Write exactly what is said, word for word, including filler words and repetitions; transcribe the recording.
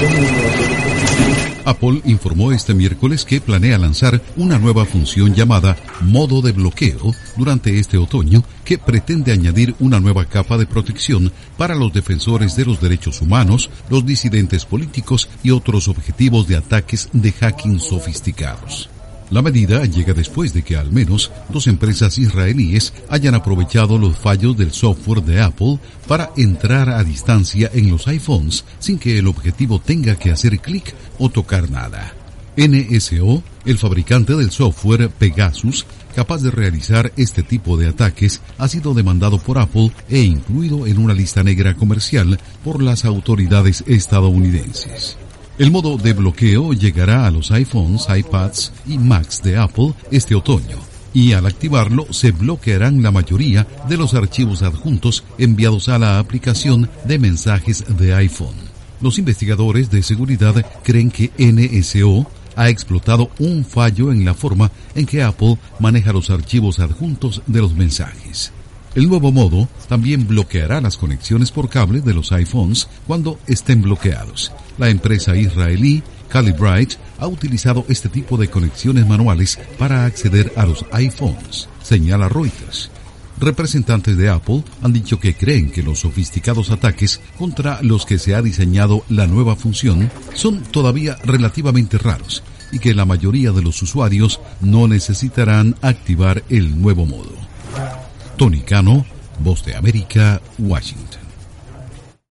Apple informó este miércoles que planea lanzar una nueva función llamada modo de bloqueo durante este otoño que pretende añadir una nueva capa de protección para los defensores de los derechos humanos, los disidentes políticos y otros objetivos de ataques de hacking sofisticados. La medida llega después de que al menos dos empresas israelíes hayan aprovechado los fallos del software de Apple para entrar a distancia en los iPhones sin que el objetivo tenga que hacer clic o tocar nada. N S O, el fabricante del software Pegasus, capaz de realizar este tipo de ataques, ha sido demandado por Apple e incluido en una lista negra comercial por las autoridades estadounidenses. El modo de bloqueo llegará a los iPhones, iPads y Macs de Apple este otoño, y al activarlo se bloquearán la mayoría de los archivos adjuntos enviados a la aplicación de mensajes de iPhone. Los investigadores de seguridad creen que N S O ha explotado un fallo en la forma en que Apple maneja los archivos adjuntos de los mensajes. El nuevo modo también bloqueará las conexiones por cable de los iPhones cuando estén bloqueados. La empresa israelí Calibrite ha utilizado este tipo de conexiones manuales para acceder a los iPhones, señala Reuters. Representantes de Apple han dicho que creen que los sofisticados ataques contra los que se ha diseñado la nueva función son todavía relativamente raros y que la mayoría de los usuarios no necesitarán activar el nuevo modo. Tony Cano, Voz de América, Washington.